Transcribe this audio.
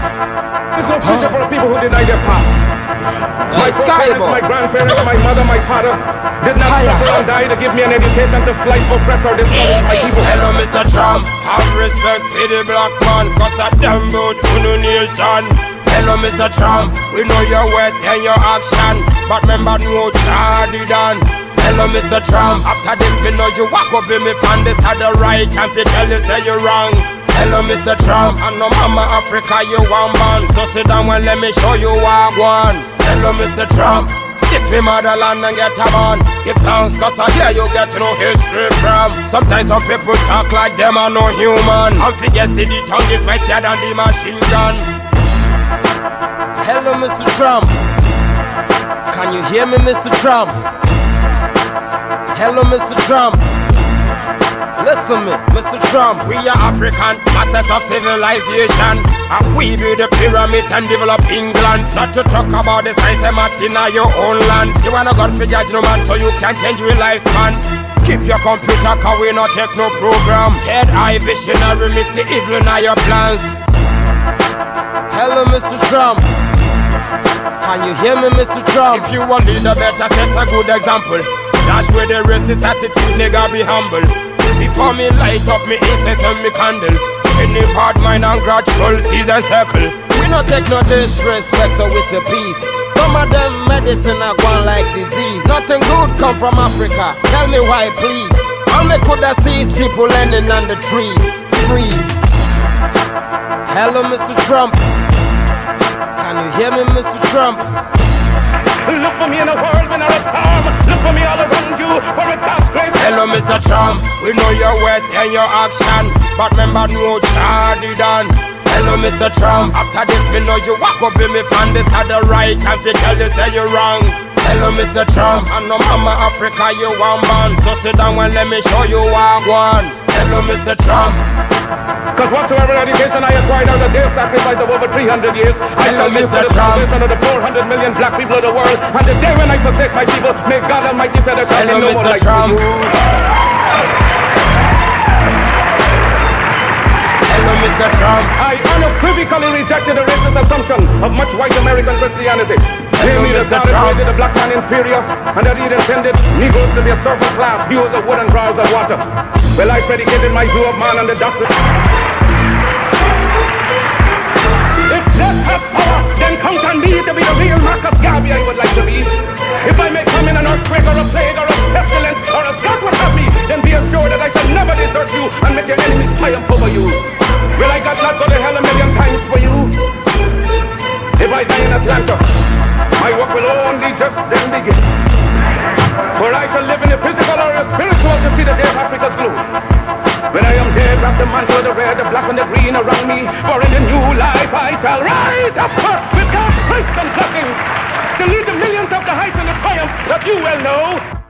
There's no future for the people who deny their past. My parents, my grandparents, my mother, my father did not suffer and die to give me an education to slight, oppress, or discourage my people. Hello, Mr. Trump. Have respect for the black man, cause I damn good to nation. Hello, Mr. Trump. We know your words and your action, but remember no charge done. Hello, Mr. Trump. After this, me know you walk up in me fan. This had the right time to tell you say you're wrong. Hello, Mr. Trump. I know Mama Africa, you one man. So sit down and let me show you what one. Hello, Mr. Trump. This me motherland and get a bun. Give thanks, cause I hear you get no history from. Sometimes some people talk like them are no human. And forget see the tongue is mightier than the machine gun. Hello, Mr. Trump. Can you hear me, Mr. Trump? Hello, Mr. Trump. Listen me, Mr. Trump. We are African, masters of civilization, and we build the pyramid and develop England. Not to talk about the size of Martina, your own land. You wanna God for judge no man, so you can change your lifespan. Keep your computer, cause we not take no program. Third eye visionary, me see evil in your plans. Hello, Mr. Trump. Can you hear me, Mr. Trump? If you want leader, better set a good example. Dash with the racist attitude, nigga, be humble. Before me light up me incense and me candle, any bad mind and grudgeful season circle. We not take no disrespect, so we say peace. Some of them medicine are gone like disease. Nothing good come from Africa, tell me why please. All me coulda see is people landing on the trees. Freeze. Hello, Mr. Trump. Can you hear me, Mr. Trump? Look for me in a world when I'm a storm. Look for me all around you for a God's grace. Hello, Mr. Trump. We know your words and your action, but remember no charge done. Hello, Mr. Trump. After this, me know you walk up in me fan. This had the right time to tell you say you're wrong. Hello, Mr. Trump. I know Mama Africa, you one man. So sit down and let me show you what one. Hello, Mr. Trump. Cause whatsoever education I acquired out of their sacrifice of over 300 years, I shall give to the salvation of the 400 million black people of the world. And the day when I forsake my people, may God Almighty set us up in no more like Trump. Hello, Mr. Trump. I unequivocally rejected the racist assumption of much white American Christianity. Namely, that God created the black man inferior, and that he intended Negroes to be a surface class, hewers of wood and drawers of water. Well, I predicated my view of man on the doctrine. If death has power, then count on me to be the real Marcus Garvey I would like to be. If I may come in an earthquake or a plague or a pestilence or as God would have me, then be assured that I shall never desert you and make your enemies triumph over you. Will I God not go to hell a million times for you? If I die in Atlanta, my work will only just then begin. For I shall live in the physical or the spiritual to see the day of Africa's glory. When I am dead, wrap the mantle of the red, the black and the green around me. For in the new life I shall rise up with God's grace and blessings to lead the millions of the heights and the triumph that you well know.